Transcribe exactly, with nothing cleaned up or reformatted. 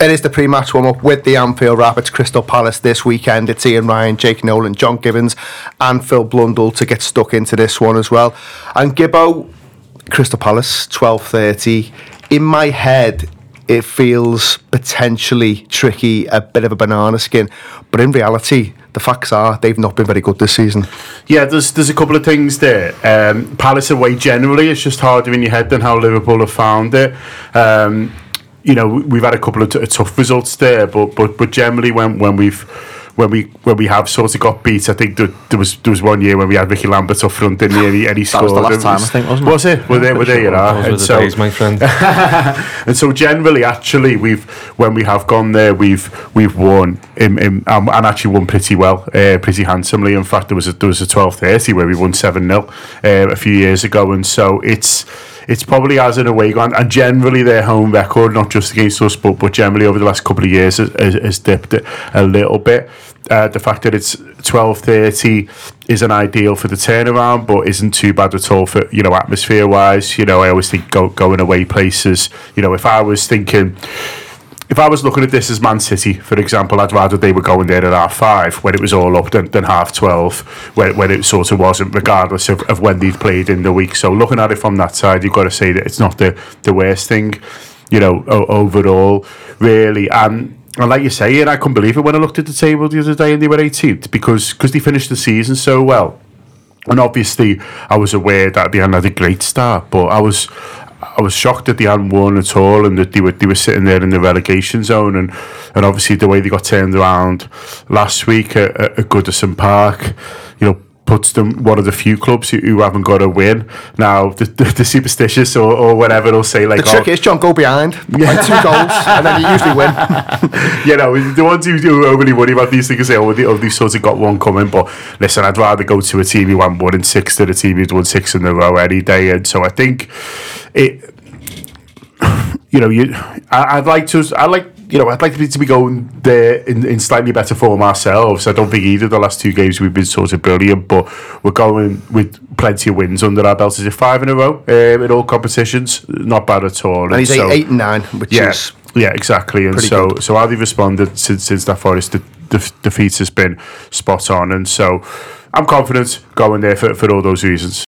It is the pre-match warm-up with the Anfield Rapids Crystal Palace this weekend. It's Ian Ryan, Jake Nolan, John Gibbons and Phil Blundell to get stuck into this one as well. And Gibbo, Crystal Palace, twelve thirty. In my head, it feels potentially tricky, a bit of a banana skin. But in reality, the facts are they've not been very good this season. Yeah, there's there's a couple of things there. Um, Palace away generally, it's just harder in your head than how Liverpool have found it. Um, you know, we've had a couple of t- tough results there, but but but generally when when we've when we when we have sort of got beat, I think there, there was there was one year when we had Ricky Lambert up front, didn't he? And he, and he that scored. was the last time, I think, wasn't it? Was it? Were they? Were they? You know. And so, days, my friend. And so generally, actually, we've when we have gone there, we've we've won in, in, um, and actually won pretty well, uh, pretty handsomely. In fact, there was a there was a twelve thirty where we won seven nil uh, a few years ago, and so it's. It's probably as an away gone, and generally their home record, not just against us, but, but generally over the last couple of years, has, has, has dipped it a little bit. Uh, the fact that it's twelve thirty isn't ideal for the turnaround, but isn't too bad at all for, you know, atmosphere wise. You know, I always think go, going away places. You know, if I was thinking. If I was looking at this as Man City, for example, I'd rather they were going there at half five when it was all up than, than half twelve when, when it sort of wasn't, regardless of, of when they'd played in the week. So looking at it from that side, you've got to say that it's not the, the worst thing, you know, o- overall, really. And, and like you say, and I couldn't believe it when I looked at the table the other day and they were eighteenth because cause they finished the season so well. And obviously, I was aware that they hadn't had a great start, but I was... I was shocked that they hadn't won at all and that they were they were sitting there in the relegation zone and, and obviously the way they got turned around last week at, at Goodison Park, you know, puts them one of the few clubs who, who haven't got a win. Now, the, the, the superstitious or, or whatever will say like... The trick oh, is, John, go behind, yeah. Like two goals, and then you usually win. You know, the ones who do overly worry about these things say, oh, they, oh, they've sort of got one coming, but listen, I'd rather go to a team who won one in six than a team who'd won six in a row any day, and so I think it... You know, you, I, I'd like to... I like... You know, I'd like to be, to be going there in, in slightly better form ourselves. I don't think either of the last two games we've been sort of brilliant, but we're going with plenty of wins under our belts. Is it five in a row um, in all competitions? Not bad at all. And, and he's so, eight, eight and nine, which yeah, is yeah, exactly. And so, good. so how they've responded since since that Forest de- de- defeat has been spot on. And so, I'm confident going there for for all those reasons.